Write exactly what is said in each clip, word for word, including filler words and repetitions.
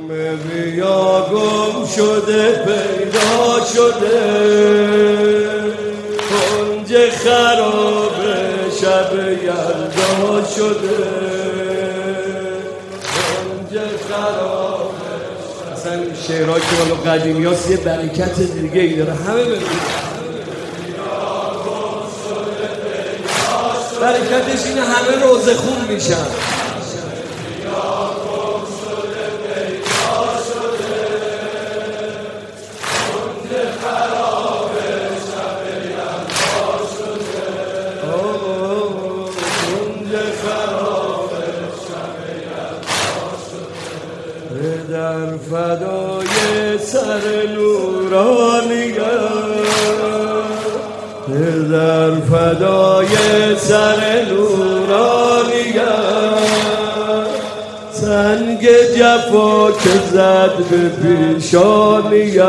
همه بیا گم شده پیدا شده، کنج خراب شب یلدا شده، کنج خراب. اصلا شعرها که والا قدیمی هاست یه برکت دیگه ای داره. همه ببینید برکتش اینه همه روزه خون میشن. در فدای سر نورانیه، در فدای سر نورانیه، سنگ جفا که زد به پیشانیه،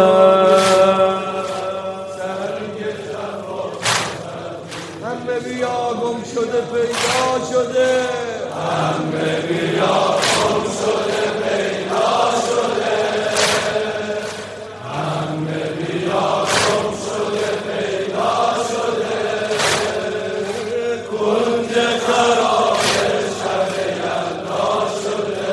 سنگ جفا همه بیا گم شده پیدا شده، همه بیا گم شده پیدا شده، همه بیا گم شده پیدا شده، کنج خراب شب یلدا شده،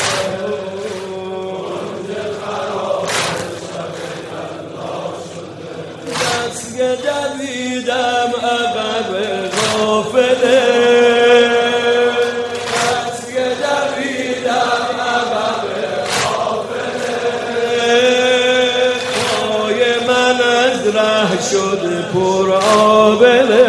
کنج خراب شب یلدا شده. دست دویدم عقب غافله، ره شده پر آبله،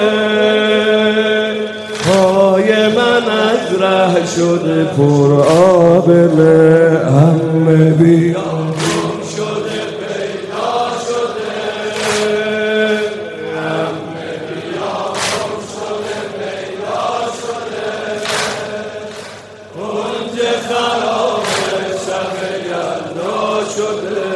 پای من از ره شده پر آبله، همه بیا گم شده پیدا شده، همه بیا گم شده پیدا شده، کنج خراب شب یلدا شده.